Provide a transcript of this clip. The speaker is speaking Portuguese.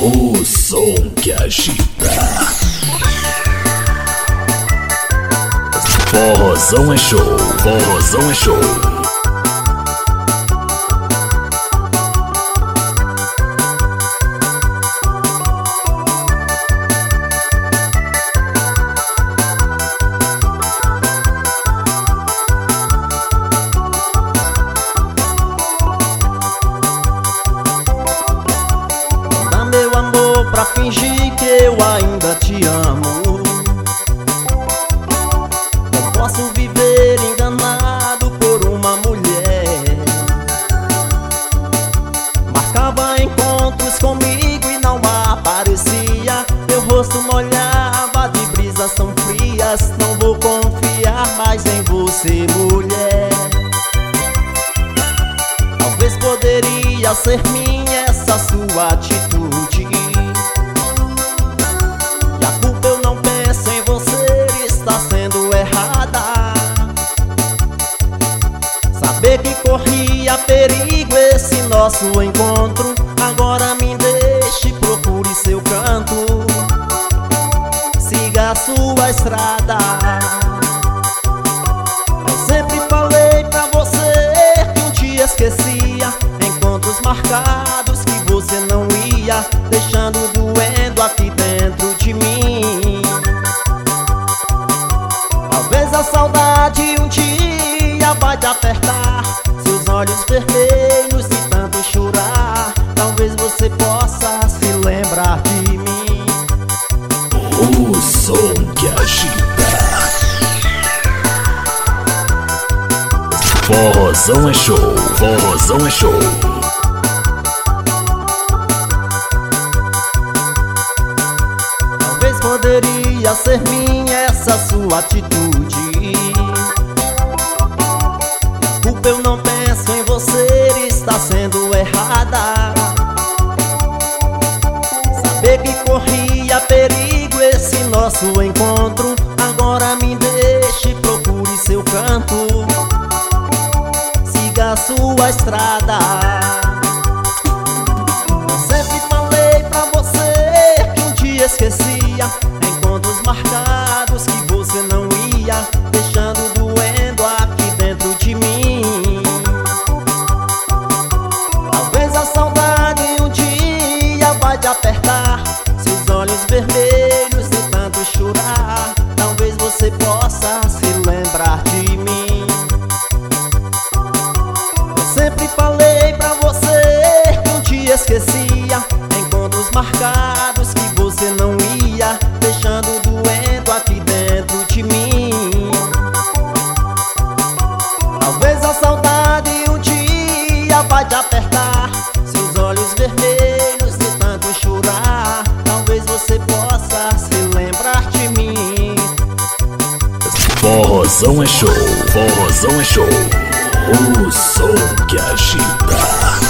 O som que agita. Forrozão é show, forrozão é show. Meu amor, pra fingir que eu ainda te amo. Não posso viver enganado por uma mulher. Marcava encontros comigo e não aparecia. Meu rosto molhava de brisas tão frias. Não vou confiar mais em você, mulher. Talvez poderia ser minha essa sua atitude. E a culpa eu não penso em você, está sendo errada. Saber que corria perigo esse nosso encontro. Agora me deixe, procure seu canto. Siga a sua estrada. Eu sempre falei pra você que um dia esquecia. Encontros marcados que você não ia, deixando doendo aqui dentro de mim. Talvez a saudade um dia vai te apertar, seus olhos vermelhos de tanto chorar. Talvez você possa se lembrar de mim. O som que agita. Forrozão é show, forrozão é show. Talvez poderia ser minha essa sua atitude. Culpa eu não penso em você, está sendo errada. Saber que corria perigo esse nosso encontro. Agora me deixe, procure seu canto. Siga a sua estrada. Eu sempre falei pra você que um dia esquecia. Encontros marcados que você não ia, deixando doendo aqui dentro de mim. Talvez a saudade um dia vai te apertar, seus olhos vermelhos de tanto chorar. Talvez você possa se lembrar de mim. Eu sempre falei pra você que um dia esquecia. Encontros marcados que você não ia, deixando doendo aqui dentro de mim. Talvez a saudade um dia vai te apertar, seus olhos vermelhos de tanto chorar. Talvez você possa se lembrar de mim. Forrozão é show, forrozão é show. O som que agita.